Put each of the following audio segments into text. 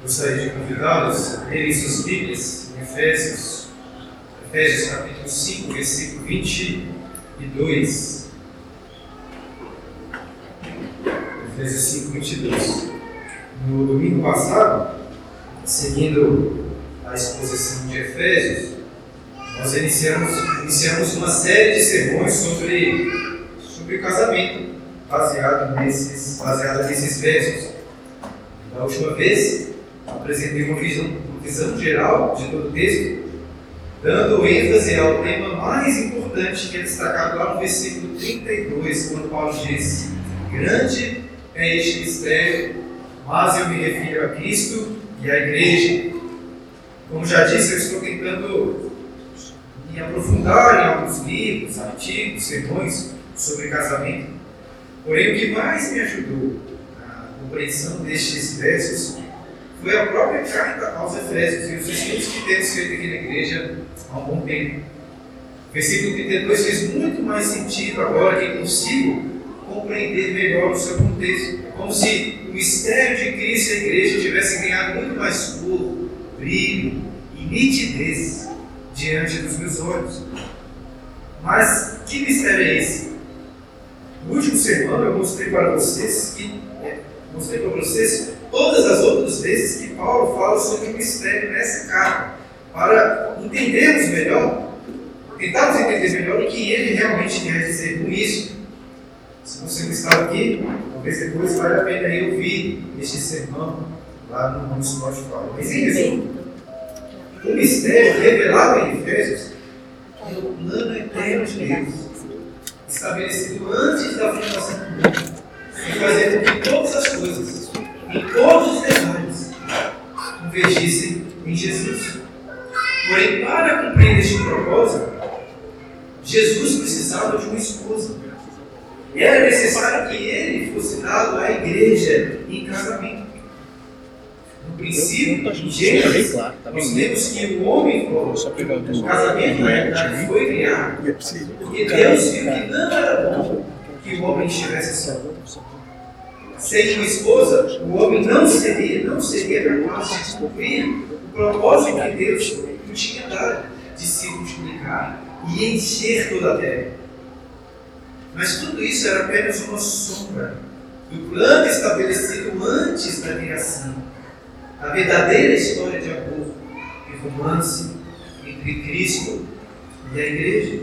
Gostaria de convidá-los a lerem suas Bíblias em Efésios capítulo 5, versículo 22. Efésios 5, 22. No domingo passado, seguindo a exposição de Efésios, nós iniciamos uma série de sermões sobre casamento, baseado nesses versos. Da última vez, apresentei uma visão geral de todo o texto, dando ênfase ao tema mais importante, que é destacado lá no versículo 32, quando Paulo diz: grande é este mistério, mas eu me refiro a Cristo e à Igreja. Como já disse, eu estou tentando me aprofundar em alguns livros, artigos, sermões sobre casamento. Porém, o que mais me ajudou na compreensão destes versos foi a própria carta aos Efésios e os estudos que temos feito aqui na igreja há um bom tempo. O versículo 32 fez muito mais sentido agora que consigo compreender melhor o seu contexto. Como se o mistério de Cristo e a igreja tivessem ganhado muito mais cor, brilho e nitidez diante dos meus olhos. Mas que mistério é esse? No último sermão eu mostrei para vocês todas as outras vezes que Paulo fala sobre o mistério nessa carta, para entendermos melhor, tentarmos entender melhor o que ele realmente quer dizer com isso. Se você não estava aqui, talvez depois vale a pena ir ouvir este sermão lá no Spotify. Mas em resumo, o mistério revelado em Efésios é o plano eterno de Deus, estabelecido antes da fundação do mundo, e fazer com que todas as coisas, em todos os detalhes, convergissem em Jesus. Porém, para cumprir este propósito, Jesus precisava de uma esposa. Era necessário que ele fosse dado à igreja em casamento. No princípio, em Gênesis, nós vemos que o homem, o casamento na realidade foi criado, porque Deus viu que não era bom que o homem estivesse só. Sem uma esposa, o homem não seria capaz de cumprir o propósito que Deus lhe tinha dado, de se multiplicar e encher toda a terra. Mas tudo isso era apenas uma sombra do plano estabelecido antes da criação. A verdadeira história de amor e romance entre Cristo e a igreja.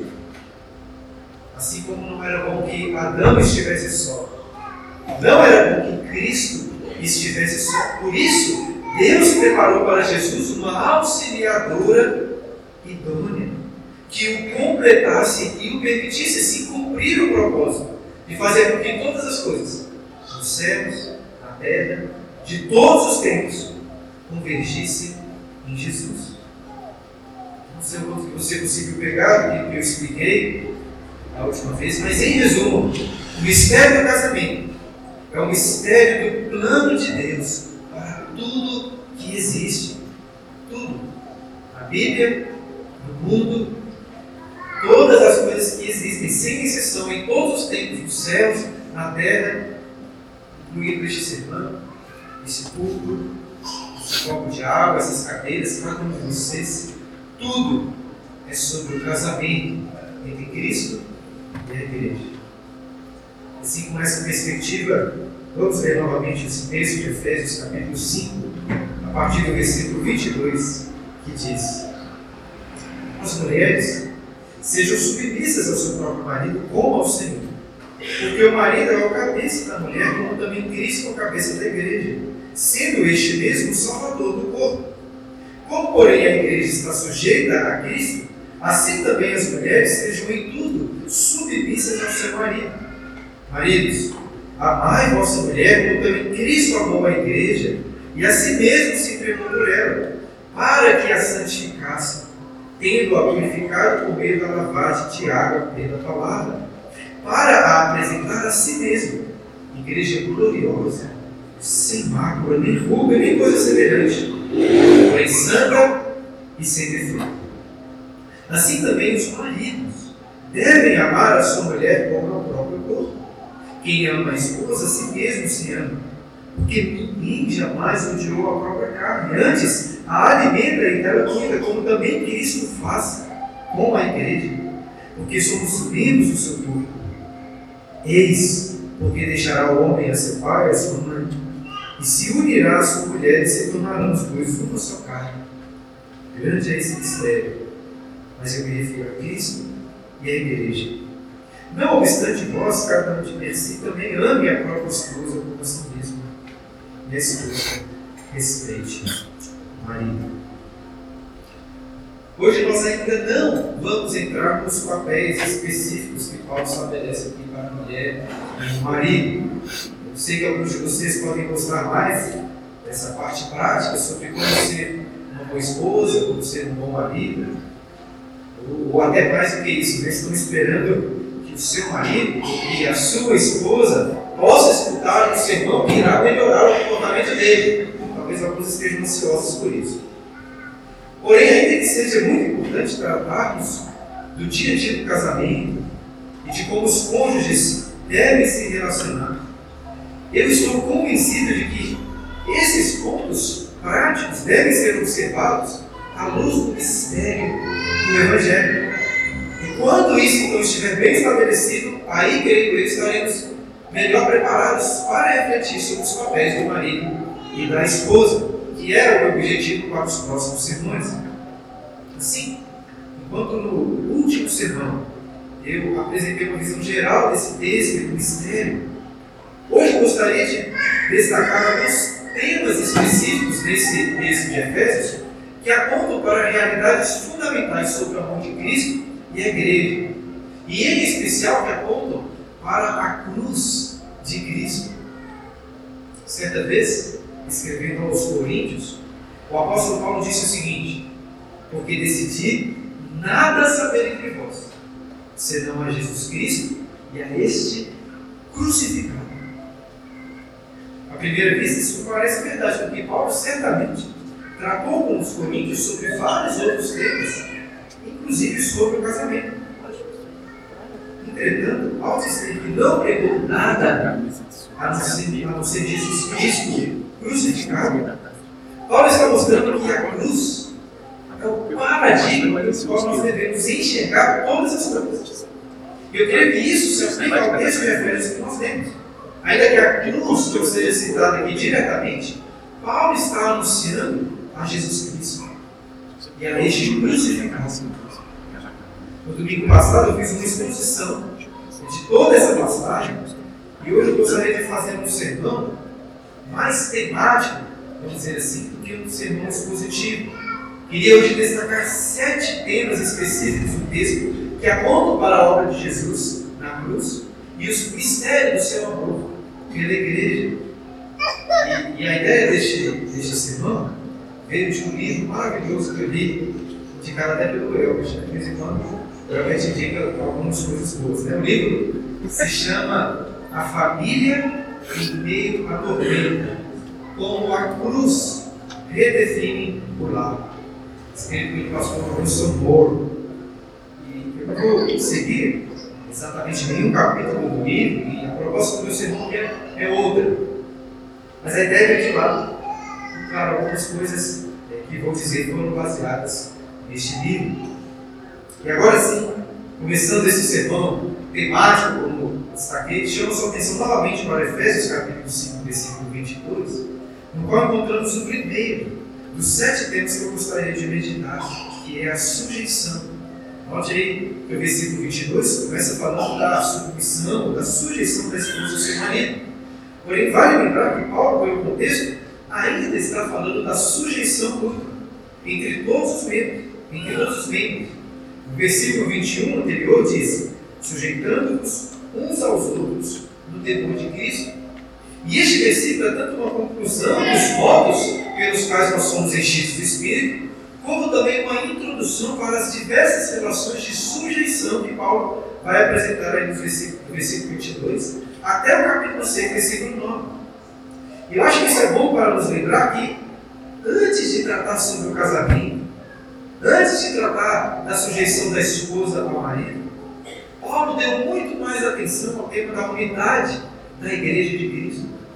Assim como não era bom que Adão estivesse só, não era bom que Cristo estivesse só. Por isso, Deus preparou para Jesus uma auxiliadora idônea, que o completasse e o permitisse se cumprir o propósito de fazer com que todas as coisas, nos céus, na terra, de todos os tempos, convergissem em Jesus. Não sei o que você conseguiu pegar do que eu expliquei a última vez, mas em resumo, o mistério do casamento é o mistério do plano de Deus para tudo que existe. Tudo. A Bíblia, no mundo, todas as coisas que existem, sem exceção, em todos os tempos, nos céus, na terra, incluindo este sermão, esse púlpito, esse copo de água, essas cadeiras, cada um de vocês, tudo é sobre o casamento entre Cristo e a igreja. Assim, com essa perspectiva, vamos ler novamente esse texto de Efésios capítulo 5, a partir do versículo 22, que diz: as mulheres sejam submissas ao seu próprio marido como ao Senhor, porque o marido é o cabeça da mulher, como também Cristo é o cabeça da igreja, sendo este mesmo o salvador do corpo. Como, porém, a igreja está sujeita a Cristo, assim também as mulheres sejam em tudo submissas ao seu marido. Maridos, amai vossa mulher, como também Cristo amou a igreja, e a si mesmo se entregou por ela, para que a santificasse, tendo-a purificado por meio da lavagem de água pela palavra, para a apresentar a si mesmo, igreja gloriosa, sem mácula, nem ruga, nem coisa semelhante, porém santa e sem defeito. Assim também os maridos devem amar a sua mulher como ao próprio corpo. Quem ama a esposa, a si mesmo se ama, Porque ninguém jamais odiou a própria carne. Antes, a alimenta e ela cuida, como também Cristo faz com a igreja, porque somos membros do seu corpo. Eis, porque deixará o homem a seu pai e a sua mãe, e se unirá à sua mulher, e se tornarão os dois uma só carne. Grande é esse mistério, mas eu me refiro a Cristo e a igreja. Não obstante vós, cada um de si também ame a própria esposa como a si mesmo, e a esposa respeite o marido. Hoje nós ainda não vamos entrar nos papéis específicos que Paulo estabelece aqui para a mulher e o marido. Eu sei que alguns de vocês podem gostar mais dessa parte prática sobre como ser uma boa esposa, como ser um bom marido, ou até mais do que isso, né? Estão esperando que o seu marido e a sua esposa possam escutar um sermão que irá melhorar o comportamento dele. Talvez alguns estejam ansiosos por isso. Porém, ainda que seja muito importante tratarmos do dia a dia do casamento e de como os cônjuges devem se relacionar, eu estou convencido de que esses pontos práticos devem ser observados à luz do mistério do Evangelho. E quando isso então estiver bem estabelecido, aí, creio eu, estaremos melhor preparados para refletir sobre os papéis do marido e da esposa, que era o meu objetivo para os próximos sermões. Assim, enquanto no último sermão eu apresentei uma visão geral desse texto e do mistério, hoje gostaria de destacar alguns temas específicos desse texto de Efésios que apontam para realidades fundamentais sobre o amor de Cristo e a igreja, e em especial que apontam para a cruz de Cristo. Certa vez, escrevendo aos Coríntios, o apóstolo Paulo disse o seguinte: porque decidi nada saber entre vós, senão a Jesus Cristo e a este crucificado. À primeira vista, isso parece verdade, porque Paulo certamente tratou com os coríntios sobre vários outros temas, inclusive sobre o casamento. Entretanto, ao dizer que não pregou nada a não ser Jesus Cristo crucificado, Paulo está mostrando que a cruz é o paradigma pelo qual nós devemos enxergar todas as coisas. E eu creio que isso se aplica ao texto de Efésios que nós temos. Ainda que a cruz não seja citada aqui diretamente, Paulo está anunciando a Jesus Cristo e a este crucificado. No domingo passado eu fiz uma exposição de toda essa passagem e hoje eu gostaria de fazer um sermão mais temático, vamos dizer assim, do que um sermão expositivo. Queria hoje destacar 7 temas específicos do texto que apontam para a obra de Jesus na cruz e os mistérios do seu amor pela igreja. E a ideia deste sermão veio de um livro maravilhoso que eu li, indicado até pelo Elvis, de vez em quando o Elvis indica algumas coisas boas. O livro se chama A Família em Meio à Tormenta, como a cruz redefine o lar, escrito pelo pastor Wilson Moore. E eu não vou seguir exatamente nenhum capítulo do livro, e a proposta do meu sermão é outra. Mas a ideia é de lá, claro, algumas coisas que vou dizer foram baseadas neste livro. E agora sim, começando esse sermão temático, como destaquei, chamo sua atenção novamente para Efésios capítulo 5, versículo 22, no qual encontramos o primeiro dos 7 temas que eu gostaria de meditar, que é a sujeição. Note aí que o versículo 22 começa falando da submissão, da sujeição da esposa ao seu marido. Porém, vale lembrar que Paulo, pelo contexto, ainda está falando da sujeição mútua entre todos os membros. O versículo 21 anterior diz: sujeitando-vos uns aos outros no temor de Cristo. E este versículo é tanto uma conclusão dos modos pelos quais nós somos enchidos do Espírito, como também uma introdução para as diversas relações de sujeição que Paulo vai apresentar aí no versículo 22, até o capítulo 6, versículo 9. E eu acho que isso é bom para nos lembrar que, antes de tratar sobre o casamento, antes de tratar da sujeição da esposa ao marido, Paulo deu muito mais atenção ao tema da unidade da igreja de Cristo.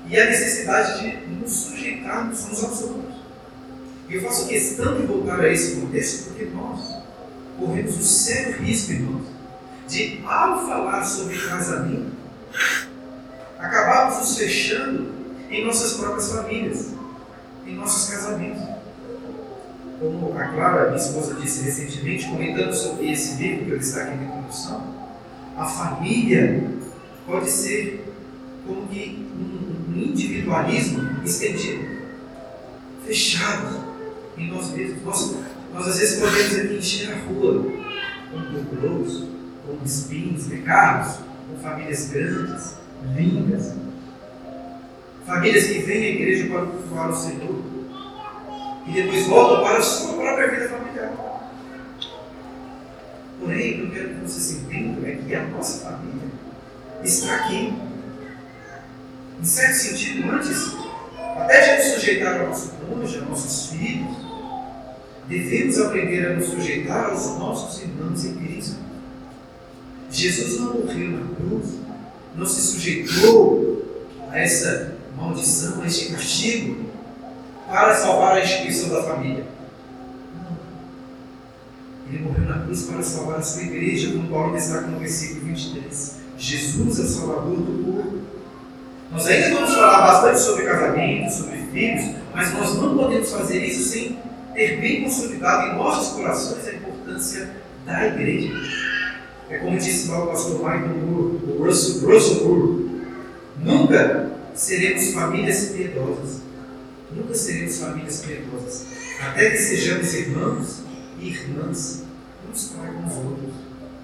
e a necessidade de nos sujeitarmos uns aos outros. E eu faço questão de voltar a esse contexto porque nós corremos o sério risco, irmãos, de, ao falar sobre casamento, acabarmos nos fechando em nossas próprias famílias, em nossos casamentos. Como a Clara, minha esposa, disse recentemente, comentando sobre esse livro que eu destaquei na introdução, a família pode ser como que um individualismo estendido, fechado em nós mesmos. Nós às vezes podemos aqui encher a rua com burburos, com espinhos, carros, com famílias grandes, lindas, famílias que vêm à igreja para cultuar o Senhor e depois voltam para a sua própria vida familiar. Porém, o que eu quero que vocês entendam é que a nossa família está aqui. Em certo sentido, antes, até de nos sujeitar ao nosso cônjuge, aos nossos filhos, devemos aprender a nos sujeitar aos nossos irmãos em Cristo. Jesus não morreu na cruz, não se sujeitou a essa maldição, a este castigo, para salvar a instituição da família. Não. Ele morreu na cruz para salvar a sua igreja, como Paulo destaca no versículo 23. Jesus é o Salvador do povo. Nós ainda vamos falar bastante sobre casamento, sobre filhos, mas nós não podemos fazer isso sem ter bem consolidado em nossos corações a importância da igreja. É como disse lá o pastor Michael Moore, o Russell Moore, nunca seremos famílias piedosas. Nunca seremos famílias piedosas. Até que sejamos irmãos e irmãs uns para com os outros.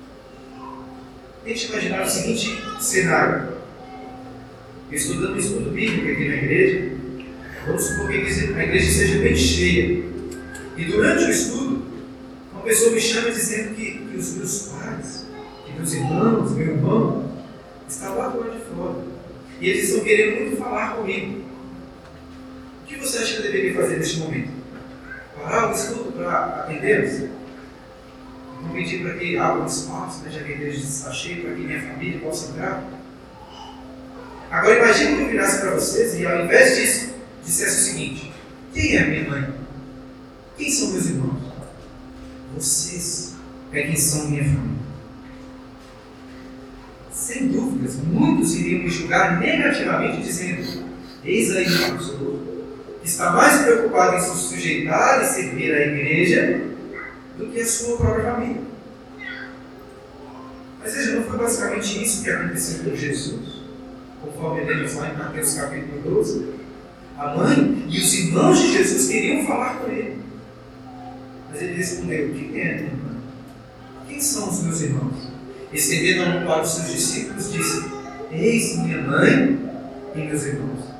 Tente imaginar o seguinte cenário. Eu estou dando um estudo bíblico aqui na igreja. Vamos supor que a igreja seja bem cheia. E durante o estudo, uma pessoa me chama dizendo que os meus pais, que meus irmãos, meu irmão, estão lá do lado de fora. E eles estão querendo muito falar comigo. O que você acha que eu deveria fazer neste momento? Parar o estudo para atendê-los? Vou pedir para que abra um espaço, já que a igreja está cheia, para que minha família possa entrar? Agora imagine que eu virasse para vocês e ao invés disso, dissesse o seguinte: quem é minha mãe? Quem são meus irmãos? Vocês é quem são minha família. Sem dúvidas, muitos iriam me julgar negativamente dizendo: eis aí uma pessoa que está mais preocupada em se sujeitar e servir à igreja do que a sua própria família. Mas veja, não foi basicamente isso que aconteceu com Jesus, conforme lemos lá em Mateus capítulo 12. A mãe e os irmãos de Jesus queriam falar com ele. Mas ele respondeu: quem é minha irmã? Quem são os meus irmãos? Estendendo a mão para os seus discípulos, disse: eis minha mãe e meus irmãos.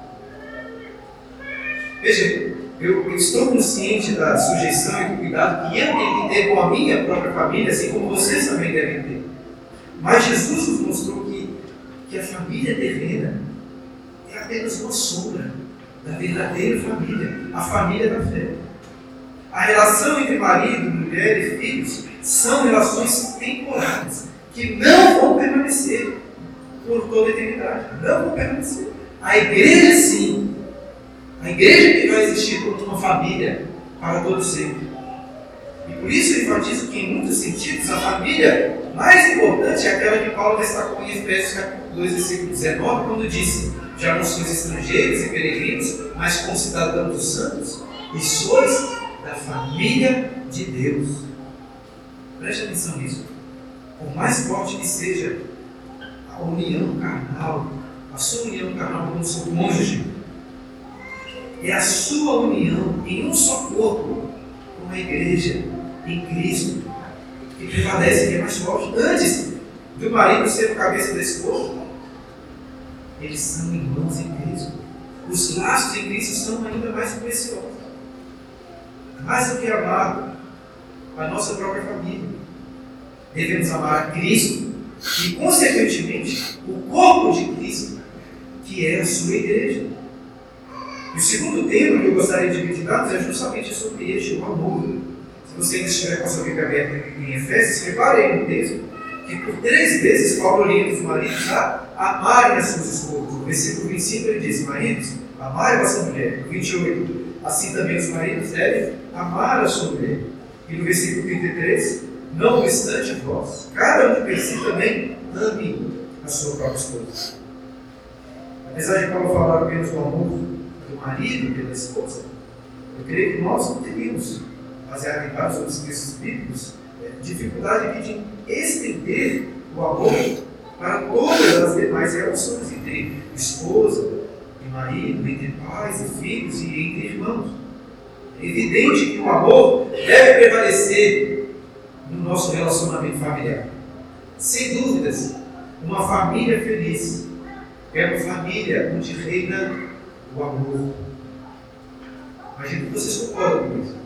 Veja, eu estou consciente da sujeição e do cuidado que eu tenho que ter com a minha própria família, assim como vocês também devem ter. Mas Jesus nos mostrou que a família terrena é apenas uma sombra da verdadeira família, a família da fé. A relação entre marido, mulher e filhos são relações temporárias, que não vão permanecer por toda a eternidade. Não vão permanecer. A igreja, sim. A igreja que vai existir como uma família para todo sempre. E por isso eu enfatizo que, em muitos sentidos, a família mais importante é aquela que Paulo destacou em Efésios capítulo 2, versículo 19, quando disse: já não sois estrangeiros e peregrinos, mas concidadãos dos santos, e sois da família de Deus. Preste atenção nisso. Por mais forte que seja a união carnal, a sua união carnal com o seu cônjuge, é a sua união em um só corpo com a igreja em Cristo que prevalece, que é mais forte. Antes do marido ser o cabeça desse corpo, eles são irmãos em Cristo. Os laços em Cristo são ainda mais preciosos. Mais do que amar a nossa própria família, devemos amar a Cristo e, consequentemente, o corpo de Cristo, que é a sua igreja. E o segundo tema que eu gostaria de meditar é justamente sobre este, o amor. Se você ainda estiver com a sua Bíblia aberta em Efésios, repare aí no texto, que por 3 vezes Paulo orienta os maridos a amarem as suas esposas. No versículo 25 ele diz: maridos, amai a vossa mulher. No 28, assim também os maridos devem amar a sua mulher. E no versículo 33, não obstante vós, cada um de per si também ame a sua própria esposa. Apesar de Paulo falar apenas do amor do marido pela esposa, eu creio que nós não teríamos, baseado em vários outros textos bíblicos, dificuldade aqui de estender o amor para todas as demais relações entre esposa e marido, entre pais e filhos e entre irmãos. É evidente que o amor deve prevalecer no nosso relacionamento familiar. Sem dúvidas, uma família feliz é uma família onde reina o amor. Imagino que vocês concordam com isso.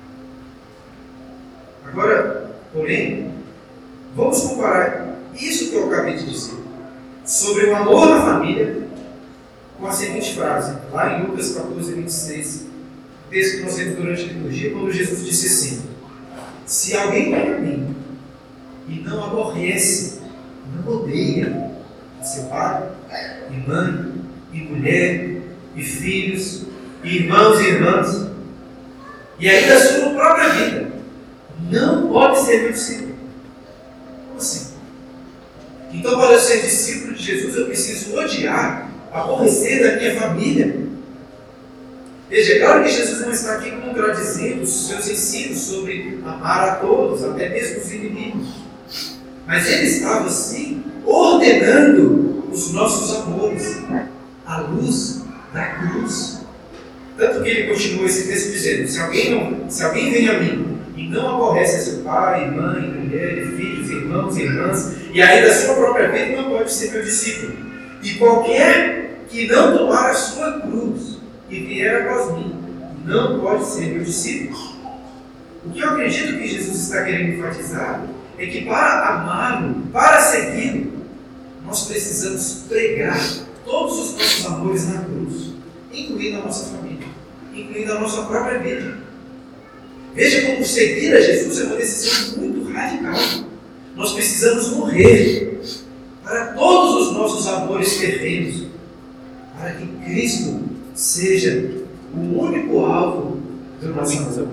Agora, porém, vamos comparar isso que eu acabei de dizer sobre o amor na família com a seguinte frase, lá em Lucas 14, 26, texto que nós lemos durante a liturgia, quando Jesus disse assim: se alguém vem a mim e não aborrece, não odeia seu pai, e mãe, e mulher, e filhos, e irmãos e irmãs, e ainda a sua própria vida, não pode ser meu discípulo. Como assim? Então, para eu ser discípulo de Jesus, eu preciso odiar, aborrecer da minha família. Veja, é claro que Jesus não está aqui contradizendo os seus ensinos sobre amar a todos, até mesmo os inimigos. Mas ele estava, sim, ordenando os nossos amores à luz da cruz. Tanto que ele continua esse texto dizendo: se alguém vem a mim e não aborrece a seu pai, mãe, mulher, filhos, irmãos e irmãs, e ainda a sua própria vida, não pode ser meu discípulo. E qualquer que não tomar a sua cruz e vier após mim, não pode ser meu discípulo. O que eu acredito que Jesus está querendo enfatizar é que para amá-lo, para segui-lo, nós precisamos pregar todos os nossos amores na cruz, incluindo a nossa família, incluindo a nossa própria vida. Veja como seguir a Jesus é uma decisão muito radical. Nós precisamos morrer para todos os nossos amores terrenos, para que Cristo seja o único alvo do nosso amor.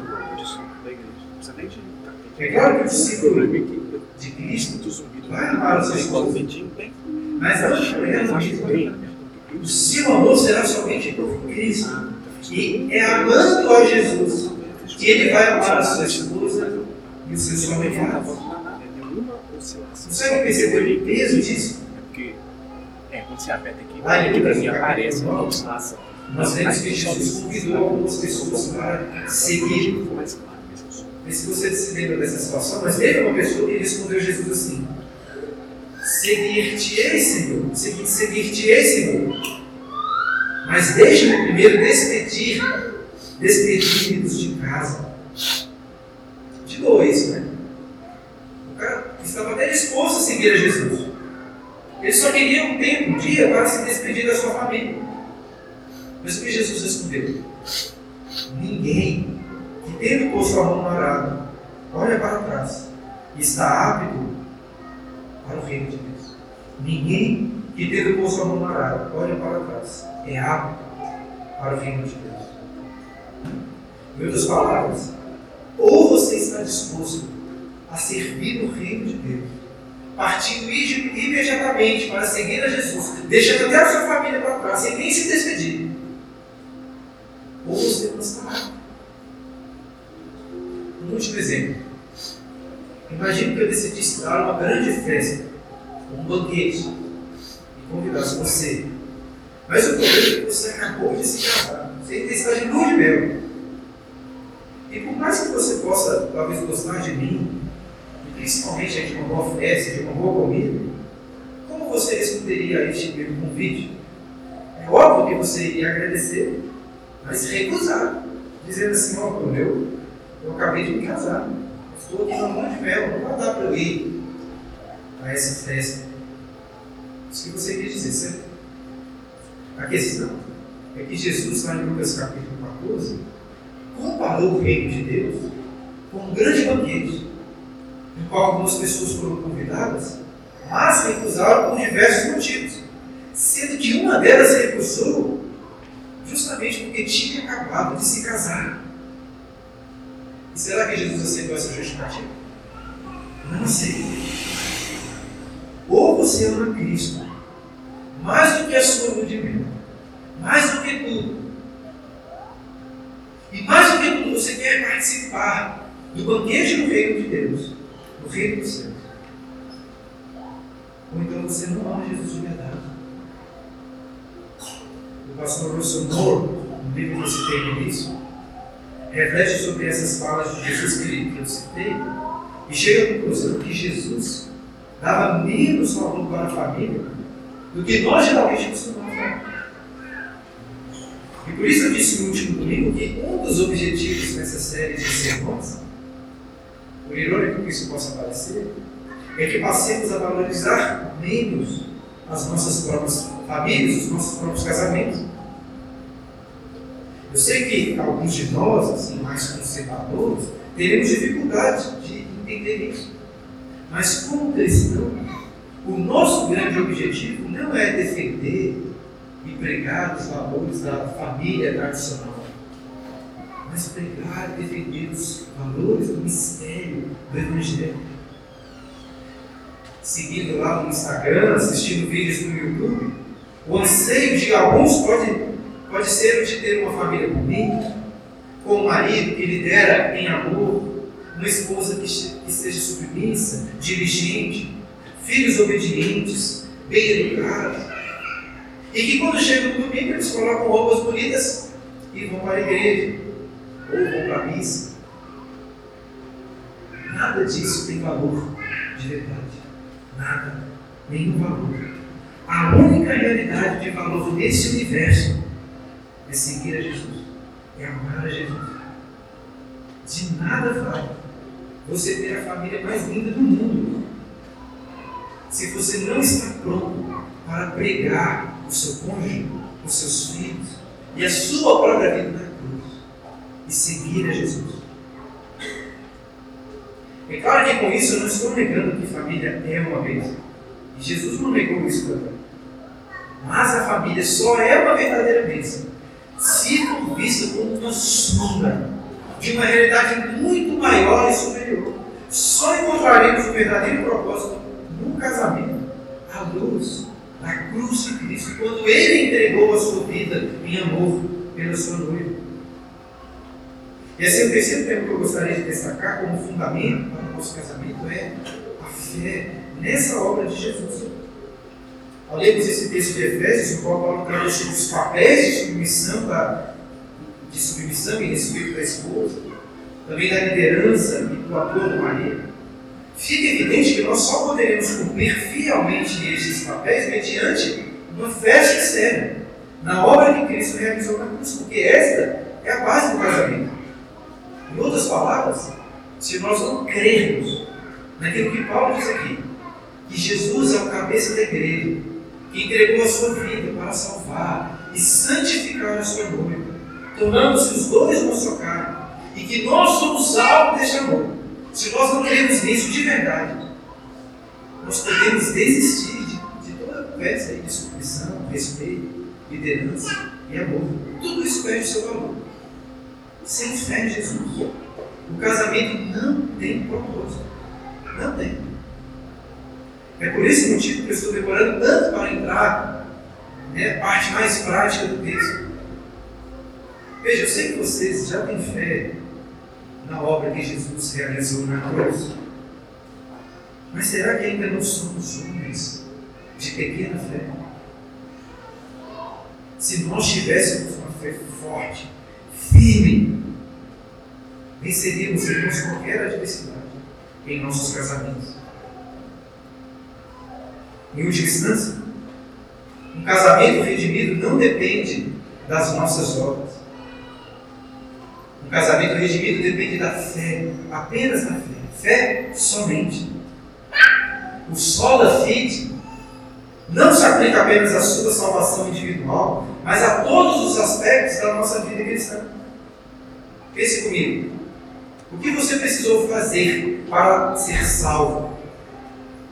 É claro que o discípulo de Cristo vai amar os seus esposos, mas não é o seu amor será somente por Cristo. E é amando a Jesus que ele vai amar a sua esposa e os seus familiares. Você vai perceber o peso disso? Quando você aperta aqui, lá em para mim aparece uma ilustração. Nós vemos que Jesus convidou algumas pessoas para seguir. Mas se você se lembra dessa situação, mas teve uma pessoa que respondeu a Jesus assim: seguir-te-ei, Senhor, seguir-te-ei, Senhor, mas deixa-me primeiro despedir-nos de casa. De novo isso, né? O cara estava até disposto a seguir a Jesus. Ele só queria um tempo, um dia, para se despedir da sua família. Mas o que Jesus respondeu? Ninguém que, tendo posto a mão no arado, olha para trás e está apto para o reino de Deus. Ninguém que, tendo posto a mão no arado, olha para trás, é apto para o reino de Deus. Em outras palavras, ou você está disposto a servir no reino de Deus, partindo imediatamente para seguir a Jesus, deixando até a sua família para trás, sem nem se despedir, ou você não está. Um último exemplo. Imagine que eu decidisse dar uma grande festa, um banquete, e convidasse você. Mas o problema é que você acabou de se casar, você ainda está de lua de mel. E por mais que você possa, talvez, gostar de mim, e principalmente de uma boa festa, de uma boa comida, como você responderia a este meu convite? É óbvio que você iria agradecer, mas recusar, dizendo assim: ó, eu acabei de me casar, estou aqui na lua de mel, não vai dar para eu ir a essa festa. Isso que você quer dizer, certo? A questão é que Jesus, lá em Lucas capítulo 14, comparou o reino de Deus com um grande banquete, no qual algumas pessoas foram convidadas mas recusaram por diversos motivos, sendo que uma delas recusou justamente porque tinha acabado de se casar. E será que Jesus aceitou essa justificativa? Não sei. Ou você ama Cristo mais do que a sua lua de mel, mais do que tudo. E mais do que tudo, você quer participar do banquete no reino de Deus, no reino dos céus. Ou então você não ama Jesus de verdade. O pastor Russell Moore, no livro que eu citei no início, reflete sobre essas falas de Jesus que eu citei e chega à conclusão que Jesus dava menos valor para a família do que nós geralmente costumamos dar. E por isso eu disse no último domingo que um dos objetivos dessa série de sermões, por irônico que isso possa parecer, é que passemos a valorizar menos as nossas próprias famílias, os nossos próprios casamentos. Eu sei que alguns de nós, assim, mais conservadores, teremos dificuldade de entender isso. Mas como cristão, o nosso grande objetivo não é defender e pregar os valores da família tradicional, mas pregar e defender os valores do mistério do Evangelho. Seguindo lá no Instagram, assistindo vídeos no YouTube, o anseio de alguns pode ser o de ter uma família bonita, com um marido que lidera em amor, uma esposa que seja submissa, diligente, filhos obedientes, bem educados, e que quando chegam no domingo eles colocam roupas bonitas e vão para a igreja, ou vão para a missa. Nada disso tem valor de verdade. Nada, nenhum valor. A única realidade de valor nesse universo é seguir a Jesus, é amar a Jesus. De nada vale você ter a família mais linda do mundo se você não está pronto para pregar o seu cônjuge, os seus filhos e a sua própria vida na cruz e seguir a Jesus. É claro que com isso eu não estou negando que família é uma bênção. E Jesus não negou isso também. Mas a família só é uma verdadeira bênção se for vista como uma sombra de uma realidade muito maior e superior. Só encontraremos o verdadeiro propósito no casamento, à luz da cruz de Cristo, quando Ele entregou a sua vida em amor pela sua noiva. E assim, o terceiro tema que eu gostaria de destacar como fundamento para o nosso casamento é a fé nessa obra de Jesus. Ao lermos esse texto de Efésios, o qual Paulo trata os papéis de submissão e respeito da esposa, também da liderança e do apoio do marido, fica evidente que nós só poderemos cumprir fielmente estes papéis mediante uma fé sincera na obra que Cristo realizou na cruz, porque esta é a base do casamento. Em outras palavras, se nós não crermos naquilo que Paulo diz aqui, que Jesus é o cabeça da igreja, que entregou a sua vida para salvar e santificar a sua noiva, tornando-se os dois uma só carne, e que nós somos salvos deste amor. Se nós não cremos nisso de verdade, nós podemos desistir de toda a conversa de submissão, respeito, liderança e amor. Tudo isso perde o seu valor. Sem fé em Jesus, o casamento não tem propósito. Não tem. É por esse motivo que eu estou demorando tanto para entrar na parte mais prática do texto. Veja, eu sei que vocês já têm fé na obra que Jesus realizou na cruz. Mas será que ainda não somos homens de pequena fé? Se nós tivéssemos uma fé forte, firme, venceríamos, irmãos, qualquer adversidade em nossos casamentos. Em última instância, um casamento redimido não depende das nossas obras. Um casamento redimido depende da fé, apenas da fé. Fé somente. O sola fide não se aplica apenas à sua salvação individual, mas a todos os aspectos da nossa vida cristã. Pense comigo. O que você precisou fazer para ser salvo?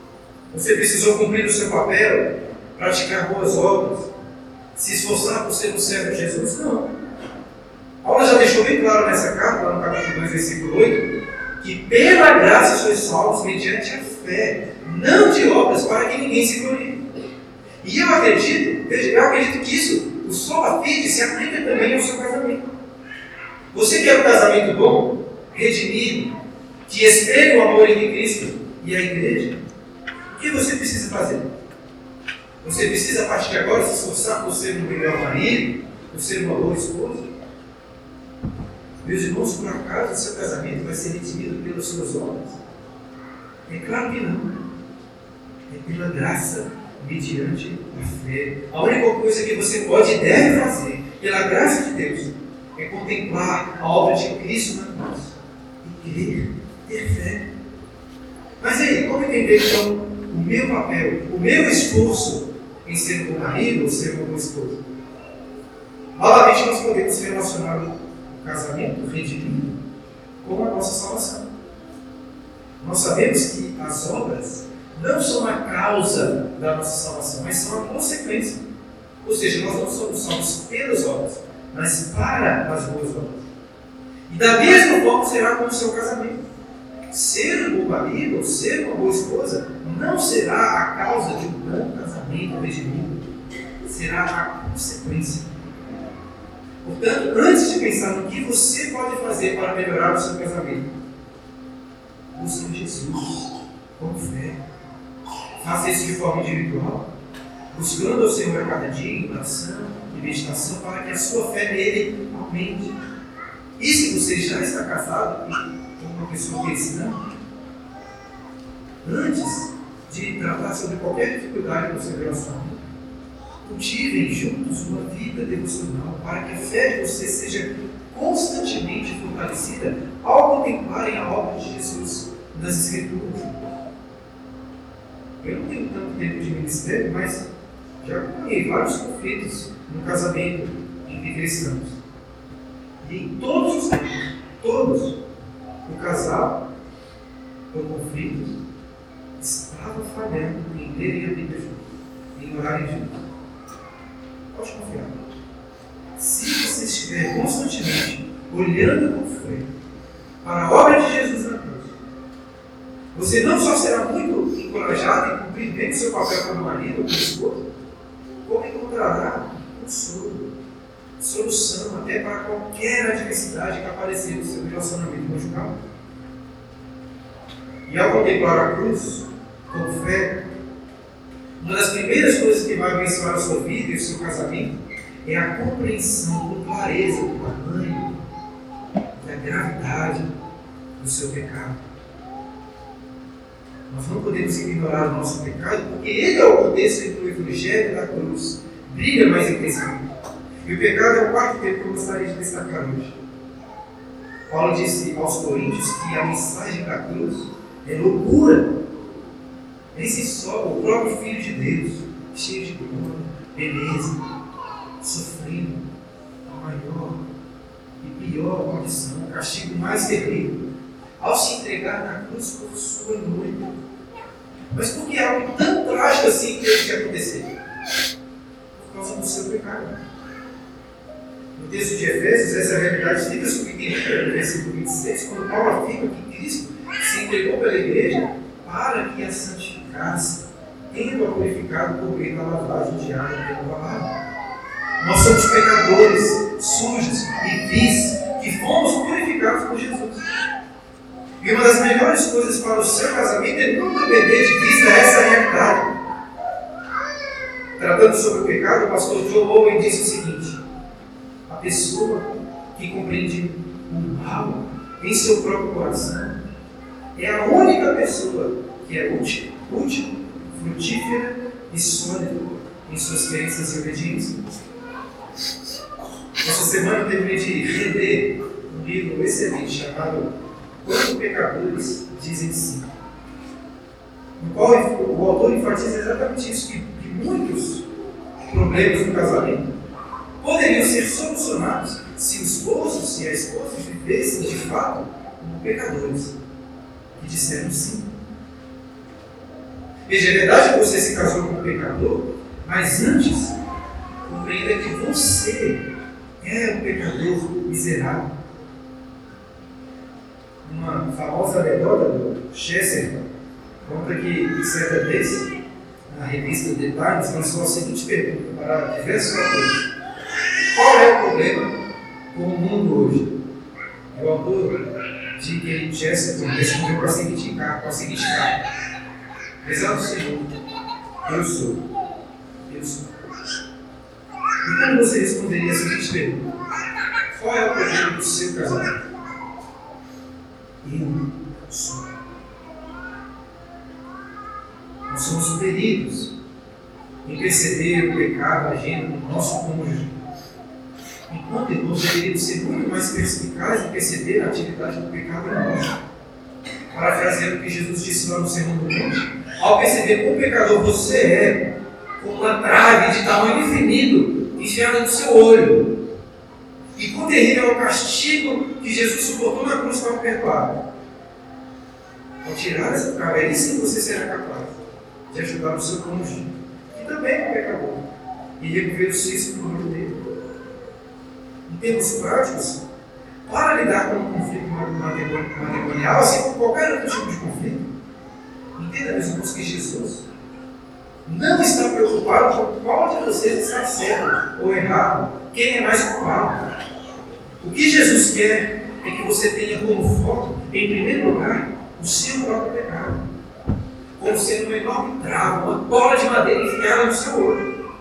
Você precisou cumprir o seu papel, praticar boas obras, se esforçar por ser um servo de Jesus? Não. Paulo já deixou bem claro nessa carta, lá no capítulo 2, versículo 8, que pela graça sois salvos mediante a fé, não de obras, para que ninguém se glorie. E eu acredito que isso, o sola fide, se aplica também ao seu casamento. Você quer um casamento bom, redimido, que espelhe o amor entre Cristo e a igreja? O que você precisa fazer? Você precisa, a partir de agora, se esforçar por ser um melhor marido, por ser uma boa esposa? Meus irmãos, por acaso o seu casamento vai ser redimido pelas suas obras? É claro que não. É pela graça, mediante a fé. A única coisa que você pode e deve fazer, pela graça de Deus, é contemplar a obra de Cristo na cruz e crer, ter fé. Mas aí, como entender então o meu papel, o meu esforço em ser um bom marido ou ser uma boa esposa? Novamente, nós podemos relacionar o casamento redimido com a nossa salvação. Nós sabemos que as obras não são a causa da nossa salvação, mas são a consequência. Ou seja, nós não somos salvos pelas obras, mas para as boas obras. E da mesma forma será com o seu casamento. Ser um bom marido ou ser uma boa esposa não será a causa de um bom casamento redimido, será a consequência. Portanto, antes de pensar no que você pode fazer para melhorar o seu casamento, busque Jesus com fé. Faça isso de forma individual, buscando ao Senhor a cada dia em oração e meditação para que a sua fé nele aumente. E se você já está casado com uma pessoa cristã, antes de tratar sobre qualquer dificuldade no seu relacionamento, cultivem juntos uma vida devocional para que a fé de vocês seja constantemente fortalecida ao contemplarem a obra de Jesus nas Escrituras. Eu não tenho tanto tempo de ministério, mas já acompanhei vários conflitos no casamento entre cristãos. E em todos os tempos, todos, o casal, o conflito, estava falhando em lerem a Bíblia juntos, em orarem juntos. Pode confiar. Se você estiver constantemente olhando com fé para a obra de Jesus na cruz, você não só será muito encorajado em cumprir bem o seu papel como marido ou como esposa, como encontrará consolo, solução até para qualquer adversidade que aparecer no seu relacionamento conjugal. E ao contemplar a cruz com fé, uma das primeiras coisas que vai abençoar a sua vida e o seu casamento é a compreensão com clareza do tamanho, da gravidade do seu pecado. Nós não podemos ignorar o nosso pecado, porque ele é o contexto entre o Evangelho da cruz, brilha mais intensamente. E o pecado é o quarto tema que eu gostaria de destacar hoje. Paulo disse aos Coríntios que a mensagem da cruz é loucura. Nem se só o próprio Filho de Deus, cheio de glória, beleza, sofrendo a maior e pior condição, o castigo mais terrível, ao se entregar na cruz por sua noiva. Mas por que algo tão trágico assim teve que acontecer? Por causa do seu pecado. No texto de Efésios, essa realidade fica subentendida no versículo 26, quando Paulo afirma que Cristo se entregou pela igreja para que a santificasse, tendo-a purificado por meio da lavagem diária pela palavra. Nós somos pecadores, sujos e vis, que fomos purificados por Jesus. E uma das melhores coisas para o seu casamento é nunca perder de vista essa realidade. Tratando sobre o pecado, o pastor John Owen disse o seguinte: a pessoa que compreende o mal em seu próprio coração é a única pessoa que é útil, frutífera e sólida em suas crenças e obediência. Essa semana eu terminei de reler um livro excelente chamado Quando Pecadores Dizem Sim, no qual o autor enfatiza exatamente isso, que muitos problemas no casamento poderiam ser solucionados se o esposo e a esposa vivessem de fato como pecadores que disseram sim. Veja, é verdade que você se casou com um pecador, mas antes, compreenda que você é um pecador miserável. Uma famosa anedota do Chesterton conta que, certa vez, na revista The Times, lançou a seguinte pergunta para diversos autores: qual é o problema com o mundo hoje? E o autor de Chesterton respondeu com a seguinte carta: Exato, Senhor, eu sou. Eu sou. E como você responderia a seguinte pergunta: qual é o problema do seu casamento? Eu sou. Nós somos peritos em perceber o pecado agindo no nosso cônjuge. Enquanto irmãos, deveríamos ser muito mais perspicazes em perceber a atividade do pecado em nós. Parafraseando o que Jesus disse lá no Sermão do Monte, ao perceber quão pecador você é, com uma trave de tamanho infinito enfiada no seu olho, e quão terrível é o castigo que Jesus suportou na cruz para perdoar. Ao tirar essa trave, aí sim você será capaz de ajudar o seu cônjuge, que também é um pecador, e remover o cisco no olho dele. Em termos práticos, para lidar com um conflito matrimonial, assim como qualquer outro tipo de conflito, entenda, meus irmãos, que Jesus não está preocupado com qual de vocês está certo ou errado, quem é mais culpado. O que Jesus quer é que você tenha como foco, em primeiro lugar, o seu próprio pecado, como sendo um enorme travo, uma bola de madeira enfiada no seu olho.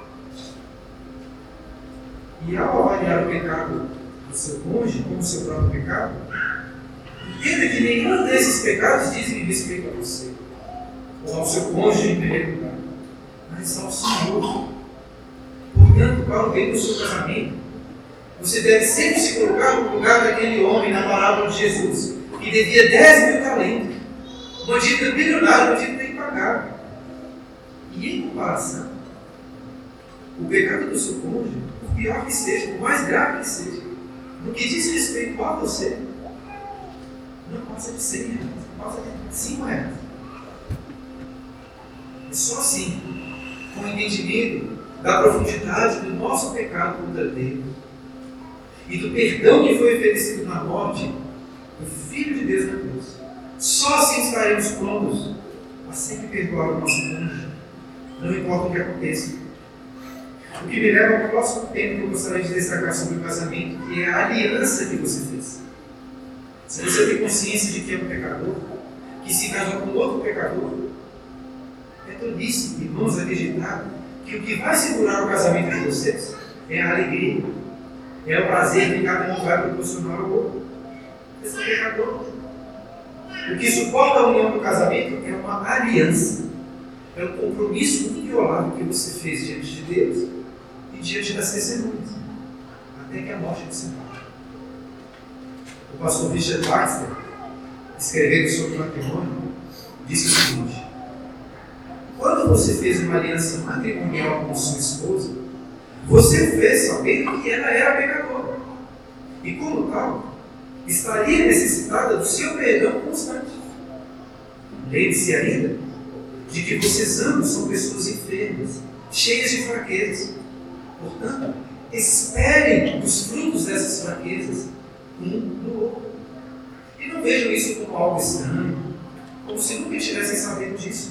E ao avaliar o pecado do seu cônjuge como o seu próprio pecado, entenda que nenhum desses pecados dizem respeito a você, ou ao seu cônjuge em primeiro lugar, mas ao Senhor. Portanto, para o bem do seu casamento, você deve sempre se colocar no lugar daquele homem na parábola de Jesus, que devia 10.000 talentos, uma dívida bilionária, uma dívida impagável. E em comparação, o pecado do seu cônjuge, por pior que seja, por mais grave que seja, no que diz respeito a você, não passa de 100 reais, não passa de 5 reais. É só assim, com o entendimento da profundidade do nosso pecado contra Deus e do perdão que foi oferecido na morte do Filho de Deus na cruz, só assim estaremos prontos a sempre perdoar o nosso cônjuge, não importa o que aconteça. O que me leva ao próximo tema que eu gostaria de destacar sobre o casamento, que é a aliança que você fez. Se você tem consciência de que é um pecador, que se casou com outro pecador, é tolice, irmãos, acreditar que o que vai segurar o casamento de vocês é a alegria, é o prazer que cada um vai proporcionar ao outro. Esse é pecador. O que suporta a união do casamento é uma aliança, é um compromisso inviolável que você fez diante de Deus e diante das testemunhas, até que a morte te separe. O pastor Richard Baxter, escrevendo sobre o matrimônio, disse o seguinte: quando você fez uma aliança matrimonial com sua esposa, você fez sabendo que ela era pecadora, e como tal, estaria necessitada do seu perdão constante. Lembre-se ainda de que vocês ambos são pessoas enfermas, cheias de fraquezas. Portanto, esperem os frutos dessas fraquezas um no outro. E não vejam isso como algo estranho, como se nunca estivessem sabendo disso.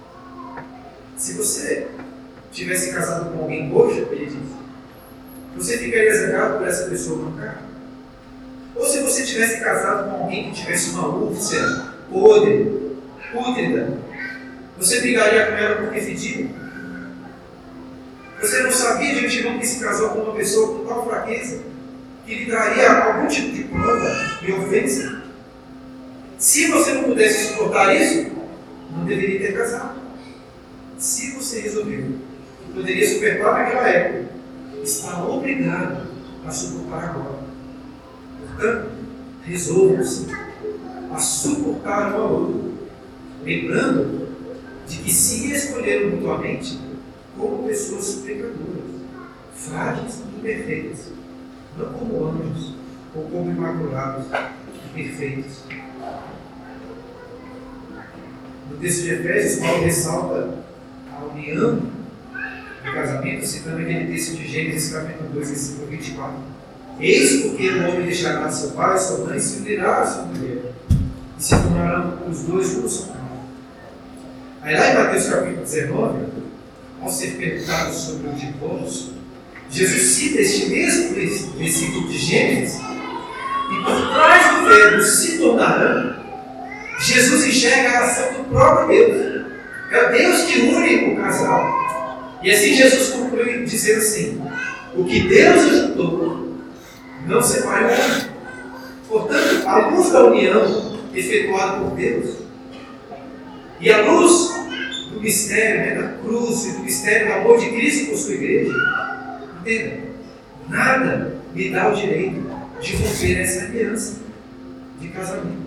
Se você tivesse casado com alguém coxa, ele disse, você ficaria zangado por essa pessoa mancar? Ou se você tivesse casado com alguém que tivesse uma úlcera podre, pútrida, você brigaria com ela porque fedia? Você não sabia de antemão que se casou com uma pessoa com tal fraqueza que lhe traria algum tipo de prova e ofensa? Se você não pudesse suportar isso, não deveria ter casado. Se você resolveu que poderia suportar naquela época, está obrigado a suportar agora. Portanto, resolvam-se a suportar um ao outro, lembrando de que se escolheram mutuamente como pessoas pecadoras, frágeis e imperfeitas, não como anjos ou como imaculados e perfeitos. No texto de Efésios, Paulo ressalta a união do casamento, citando aquele texto de Gênesis capítulo 2, versículo 24. Eis porque o homem deixará seu pai e sua mãe e se unirá à sua mulher, e se tornarão os dois um só. Aí lá em Mateus capítulo 19, ao ser perguntado sobre o divórcio, Jesus cita este mesmo versículo de Gênesis, e por trás do verbo se tornarão, Jesus enxerga a ação do próprio Deus. É Deus que une o casal. E assim Jesus conclui dizendo assim: o que Deus ajuntou, não separe o homem. Portanto, à luz da união efetuada por Deus, e à luz do mistério, da cruz e do mistério do amor de Cristo por sua igreja, entenda, nada lhe dá o direito de romper essa aliança de casamento.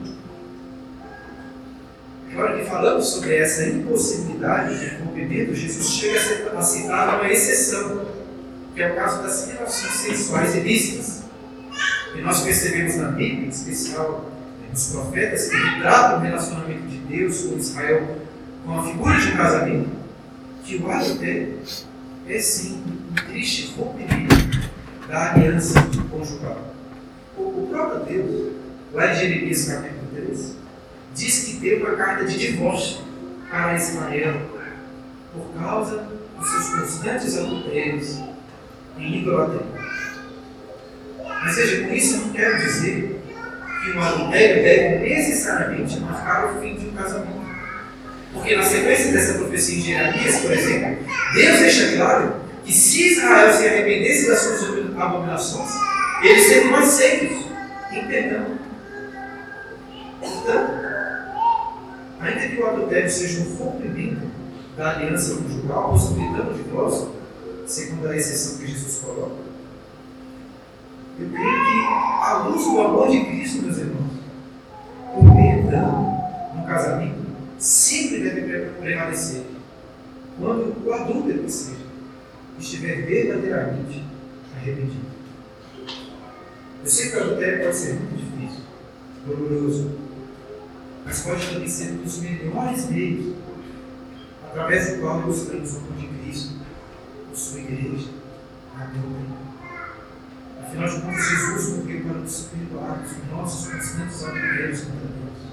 Agora que falamos sobre essa impossibilidade de rompimento, Jesus chega a citar uma exceção, que é o caso das relações sexuais ilícitas. E nós percebemos na Bíblia, em especial nos profetas, que retratam o relacionamento de Deus com Israel com a figura de um casamento, que o adultério é sim um triste rompimento da aliança conjugal. O próprio Deus, lá em Jeremias capítulo 3, diz que deu uma carta de divórcio para Ismael por causa dos seus constantes adultérios em idolatria. Mas veja, com isso eu não quero dizer que um adultério deve necessariamente marcar o fim de um casamento. Porque na sequência dessa profecia em Jeremias, por exemplo, Deus deixa claro que se Israel se arrependesse das suas abominações, eles seriam aceitos em perdão. Portanto, ainda que o adultério seja um rompimento da aliança conjugal, possibilitando o divórcio, segundo a exceção que Jesus coloca, eu creio que, à luz do amor de Cristo, meus irmãos, o perdão no casamento sempre deve prevalecer quando o adúltero que seja estiver verdadeiramente arrependido. Eu sei que o adultério pode ser muito difícil, doloroso, mas pode também ser um dos melhores meios através do qual ilustramos o amor de Cristo, por sua igreja, a doutrina. Afinal de contas, Jesus cumpriu para nos perdoar os nossos constantes adultérios contra Deus.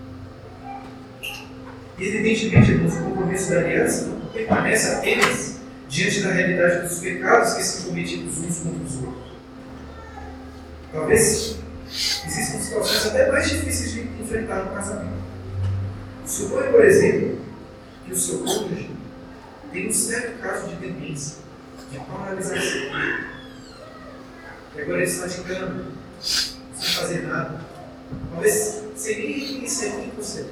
E, evidentemente, irmãos, o compromisso da aliança não permanece apenas diante da realidade dos pecados que são cometidos uns contra os outros. Talvez existam situações até mais difíceis de enfrentar no casamento. Suponha, por exemplo, que o seu cônjuge tem um certo caso de demência, de paralisação. E agora ele está de cama, sem fazer nada. Talvez seria iniciar em você.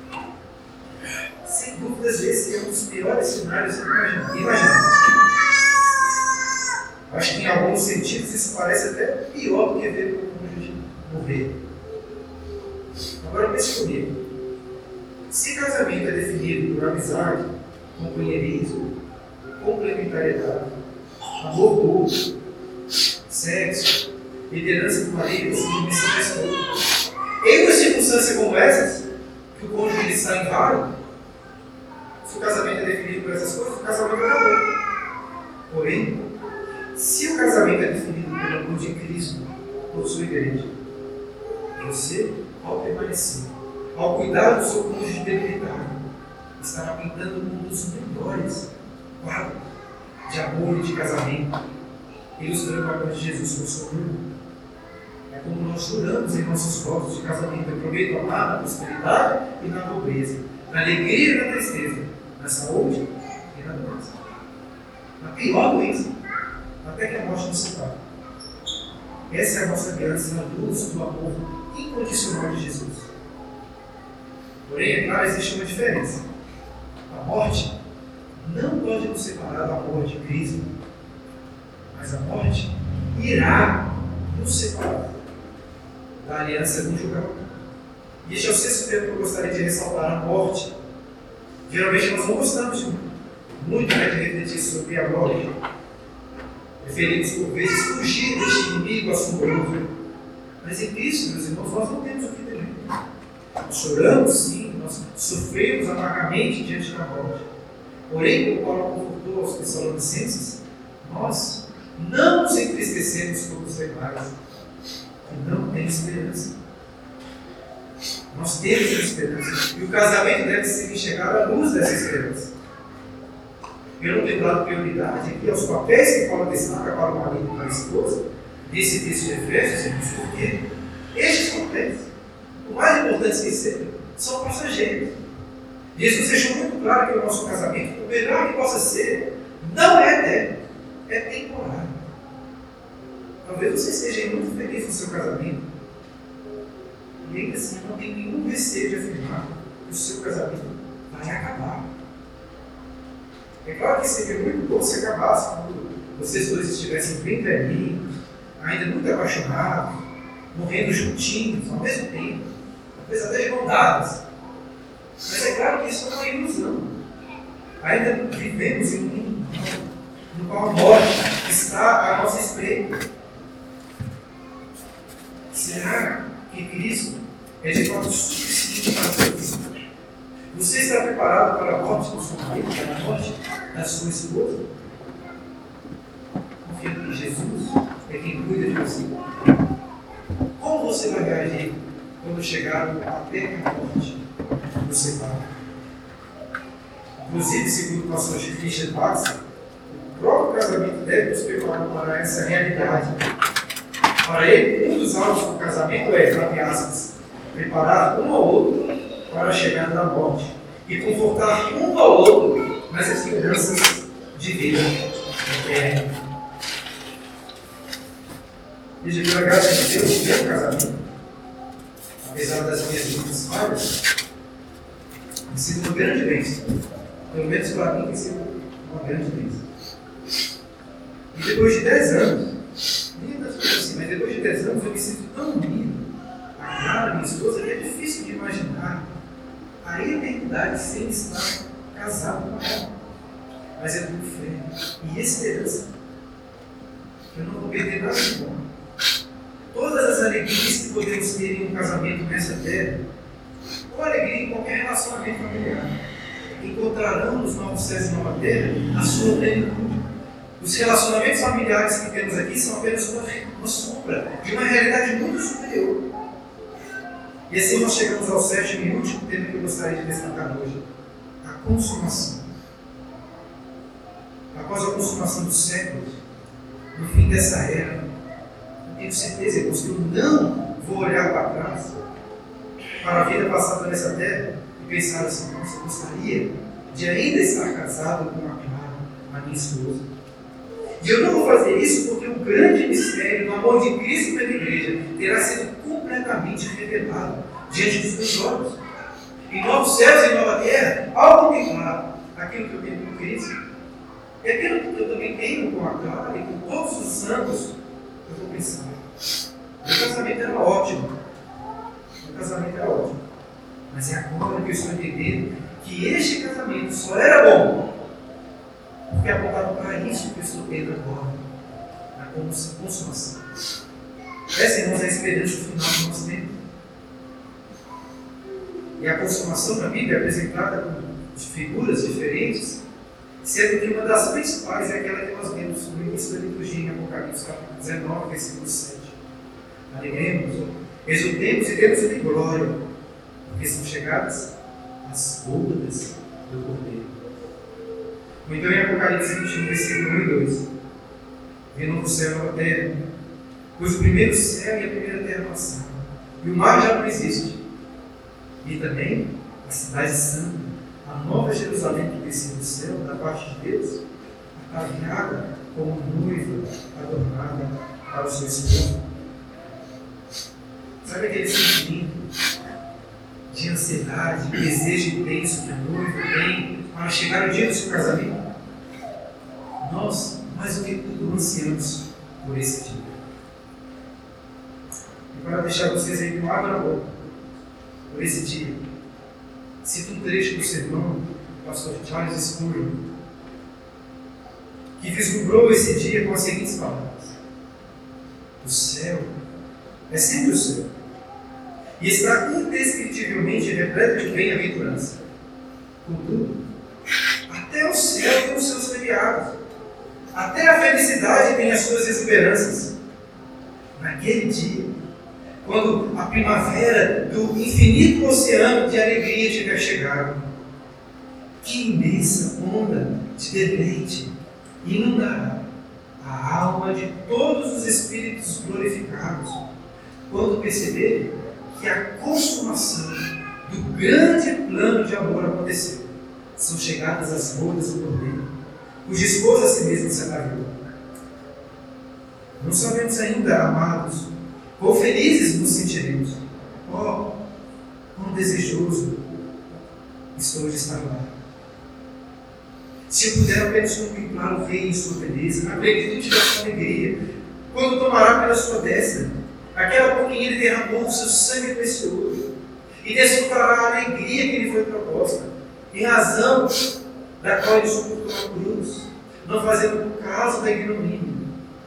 Sem dúvidas, esse é um dos piores cenários imagináveis. Acho que em alguns sentidos isso parece até pior do que ver o cônjuge morrer. Agora pense comigo. Se casamento é definido por amizade, companheirismo, complementariedade, amor mútuo, sexo, liderança do marido, submissão da esposa, em uma circunstância como essas, que o cônjuge está inválido, se o casamento é definido por essas coisas, o casamento acabou. Porém, se o casamento é definido pelo amor de Cristo por sua igreja, você, ao permanecer, ao cuidar do seu cônjuge debilitado, estará pintando um dos melhores quadros de amor e de casamento, ilustrando o papel de Jesus com sua irmã. É como nós choramos em nossos votos de casamento. Eu prometo amar na prosperidade e na pobreza, na alegria e na tristeza, na saúde e na doença. Na pior doença, até que a morte nos separe. Essa é a nossa aliança à luz do amor incondicional de Jesus. Porém, é claro, existe uma diferença. A morte não pode nos separar do amor de Cristo, mas a morte irá nos separar da aliança conjugal. E este é o sexto tema que eu gostaria de ressaltar: a morte. Geralmente nós não gostamos muito de refletir sobre a morte. Preferimos por vezes fugir deste inimigo assombroso. Mas em Cristo, meus irmãos, nós não temos o que temer. Nós choramos, sim, nós sofremos amargamente diante da morte. Porém, como Paulo confortou aos Tessalonicenses, nós não nos entristecemos como os demais, que não tem esperança. Nós temos essa esperança. E o casamento deve ser enxergado à luz dessa esperança. Eu não tenho dado prioridade aqui aos papéis que Paulo destaca para o marido e para a esposa, nesse texto de Efésios, porque estes papéis, por mais importantes que sejam, são passageiros. Jesus deixou muito claro que o nosso casamento, por melhor que possa ser, não é eterno, é temporário. Talvez você esteja muito feliz no seu casamento, e ainda assim não tem nenhum receio de afirmar que o seu casamento vai acabar. É claro que seria muito bom se acabasse quando vocês dois estivessem bem velhinhos, ainda muito apaixonados, morrendo juntinhos ao mesmo tempo, talvez até de mão dadas. Mas é claro que isso é uma ilusão. Ainda vivemos em um mundo no qual a morte está à nossa espreita. Será que Cristo é de fato suficiente para a sua vida? Você está preparado para a morte do seu marido, para a morte da sua esposa? Confiando que Jesus é quem cuida de você. Como você vai reagir quando chegar até a morte do seu pai? Inclusive, segundo o pastor Richard Baxter, o próprio casamento deve nos preparar para essa realidade. Para ele, um dos alvos do casamento é, entre aspas, preparar um ao outro para a chegada da morte e confortar um ao outro nas esperanças de vida eterna. E pela graça de Deus, o meu casamento, apesar das minhas muitas falhas, tem sido uma grande bênção. Pelo menos para mim tem sido uma grande bênção. E depois de 10 anos, nem das coisas assim, mas depois de 10 anos eu me sinto tão unido a Clara, minha esposa, que é difícil de imaginar a eternidade sem estar casado com ela. Mas eu tenho fé e esperança que eu não vou perder nada de bom. Todas as alegrias que podemos ter em um casamento nessa terra, ou alegria em qualquer relacionamento familiar, encontrarão nos novos céus e nova terra a sua plenitude. Os relacionamentos familiares que temos aqui são apenas uma sombra de uma realidade muito superior. E assim nós chegamos ao sétimo e último tema que eu gostaria de destacar hoje: a consumação. Após a consumação dos séculos, no fim dessa era, eu tenho certeza, irmãos, que eu não vou olhar para trás, para a vida passada nessa terra, e pensar assim: nossa, eu gostaria de ainda estar casado com a Clara, a minha esposa. E eu não vou fazer isso porque o grande mistério do amor de Cristo pela igreja terá sido completamente revelado diante dos meus olhos. Em novos céus e nova terra, ao contemplar aquilo que eu tenho com Cristo, e aquilo que eu também tenho com a Clara e com todos os santos, eu vou pensar: meu casamento era ótimo. Meu casamento era ótimo. Mas é agora que eu estou entendendo que este casamento só era bom porque é apontado para isso que eu estou tendo agora, na consumação. Essa, irmãos, é a esperança final que nós temos. E a consumação na Bíblia é apresentada com figuras diferentes, sendo que uma das principais é aquela que nós vemos no início da liturgia, em Apocalipse, capítulo 19, versículo 7. Alegremos, exultemos e demos de glória, porque são chegadas as bodas do Cordeiro. Ou então em Apocalipse 21, versículo 1 e 2. Vê novo céu e nova terra, pois o primeiro céu e a primeira terra passaram, e o mar já não existe. E também a cidade santa, a nova Jerusalém que desceu do céu, da parte de Deus, ataviada como noiva adornada para o seu esposo. Sabe aquele sentimento de ansiedade, de desejo intenso que a noiva tem para chegar o dia do seu casamento? Nós, mais do que tudo, ansiamos por esse dia. E para deixar vocês aí com água na boca, por esse dia, cito um trecho do sermão do pastor Charles Spurgeon, que vislumbrou esse dia com as seguintes palavras: o céu é sempre o céu, e está indescritivelmente repleta de bem-aventurança. Contudo, até o céu tem os seus feriados, até a felicidade tem as suas exuberâncias. Naquele dia, quando a primavera do infinito oceano de alegria tiver chegado, que imensa onda de deleite inundará a alma de todos os espíritos glorificados, quando perceberem que a consumação do grande plano de amor aconteceu. São chegadas as bodas do Cordeiro, cuja esposa a si mesma se ataviou. Não sabemos ainda, amados, quão felizes nos sentiremos. Oh, quão desejoso estou de estar lá. Se eu puder apenas contemplar o Rei em sua beleza, na plenitude da sua alegria, quando tomará pela sua destra aquela por quem ele derramou o seu sangue precioso, e desfrutará a alegria que lhe foi proposta, em razão da qual ele suportou a cruz, não fazendo caso da ignomínia.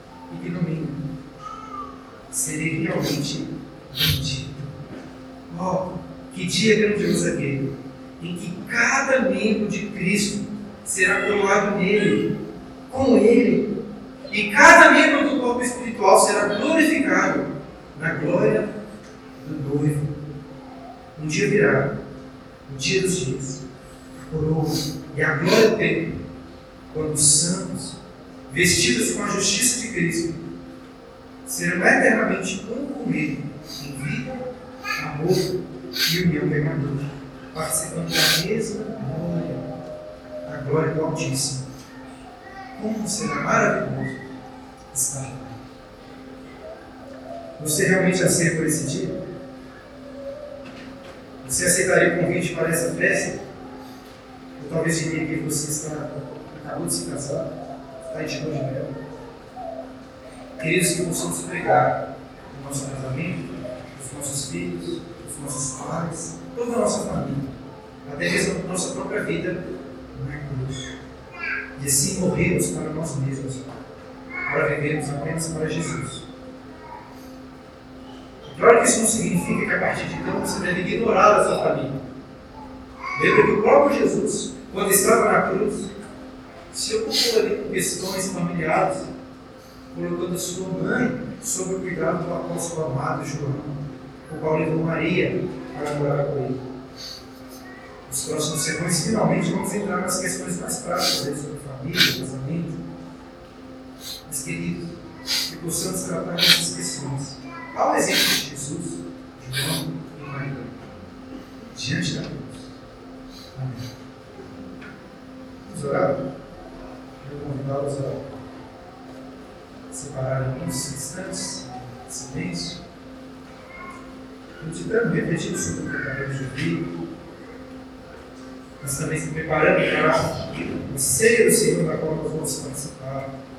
Serei realmente bendito. Oh, que dia grandioso aquele, em que cada membro de Cristo será coroado nele, com ele, e cada membro do corpo espiritual será glorificado na glória do noivo. Um dia virá, o dia dos dias, a coroa e a glória do templo, quando os santos, vestidos com a justiça de Cristo, serão eternamente um com ele, em vida, amor e união permanente, participando da mesma glória, a glória do Altíssimo. Como será maravilhoso estar lá. Você realmente anseia por esse dia? Você aceitaria o convite para essa festa? Ou talvez diria que você acabou de se casar, está em chão de mel? Queridos, que possamos pregar no nosso casamento, os nossos filhos, os nossos pais, toda a nossa família, até mesmo a nossa própria vida na cruz. E assim morrermos para nós mesmos, para vivermos apenas para Jesus. Claro que isso não significa que a partir de então você deve ignorar a sua família. Lembra que o próprio Jesus, quando estava na cruz, se ocupou ali com questões familiares, colocando a sua mãe sob o cuidado do apóstolo amado João, o qual levou Maria para morar com ele. Nos próximos sermões, finalmente, vamos entrar nas questões mais práticas sobre família, casamento. Mas, queridos, que possamos tratar dessas questões ao exemplo de Jesus, João e Maria, diante da cruz. Amém. Vamos orar? Quero convidá-los a separar alguns instantes de silêncio, meditando, refletindo sobre o que acabamos de ouvir, mas também se preparando para o ceia do Senhor, da qual nós vamos participar.